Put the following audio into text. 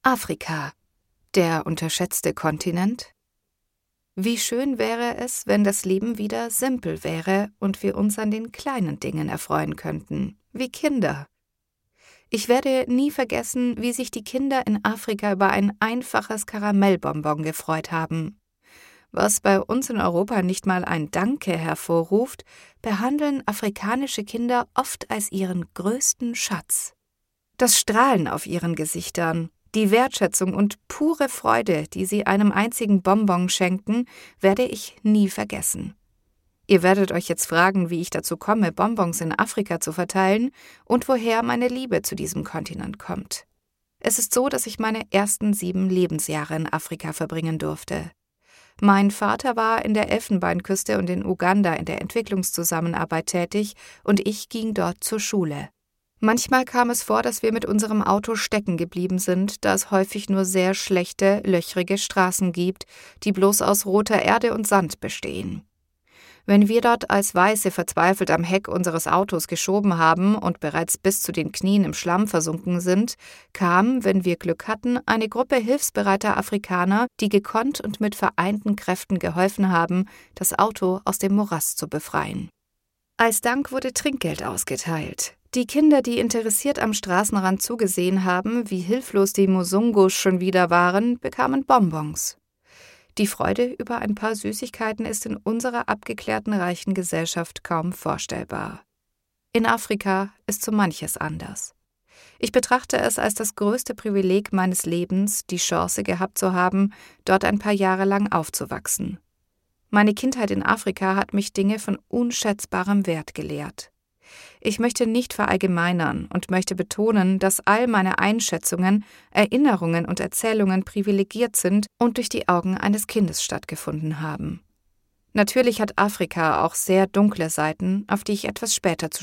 Afrika, der unterschätzte Kontinent? Wie schön wäre es, wenn das Leben wieder simpel wäre und wir uns an den kleinen Dingen erfreuen könnten, wie Kinder. Ich werde nie vergessen, wie sich die Kinder in Afrika über ein einfaches Karamellbonbon gefreut haben. Was bei uns in Europa nicht mal ein Danke hervorruft, behandeln afrikanische Kinder oft als ihren größten Schatz. Das Strahlen auf ihren Gesichtern, die Wertschätzung und pure Freude, die sie einem einzigen Bonbon schenken, werde ich nie vergessen. Ihr werdet euch jetzt fragen, wie ich dazu komme, Bonbons in Afrika zu verteilen und woher meine Liebe zu diesem Kontinent kommt. Es ist so, dass ich meine ersten 7 Lebensjahre in Afrika verbringen durfte. Mein Vater war in der Elfenbeinküste und in Uganda in der Entwicklungszusammenarbeit tätig und ich ging dort zur Schule. Manchmal kam es vor, dass wir mit unserem Auto stecken geblieben sind, da es häufig nur sehr schlechte, löchrige Straßen gibt, die bloß aus roter Erde und Sand bestehen. Wenn wir dort als Weiße verzweifelt am Heck unseres Autos geschoben haben und bereits bis zu den Knien im Schlamm versunken sind, kam, wenn wir Glück hatten, eine Gruppe hilfsbereiter Afrikaner, die gekonnt und mit vereinten Kräften geholfen haben, das Auto aus dem Morast zu befreien. Als Dank wurde Trinkgeld ausgeteilt. Die Kinder, die interessiert am Straßenrand zugesehen haben, wie hilflos die Musungos schon wieder waren, bekamen Bonbons. Die Freude über ein paar Süßigkeiten ist in unserer abgeklärten reichen Gesellschaft kaum vorstellbar. In Afrika ist so manches anders. Ich betrachte es als das größte Privileg meines Lebens, die Chance gehabt zu haben, dort ein paar Jahre lang aufzuwachsen. Meine Kindheit in Afrika hat mich Dinge von unschätzbarem Wert gelehrt. Ich möchte nicht verallgemeinern und möchte betonen, dass all meine Einschätzungen, Erinnerungen und Erzählungen privilegiert sind und durch die Augen eines Kindes stattgefunden haben. Natürlich hat Afrika auch sehr dunkle Seiten, auf die ich etwas später zu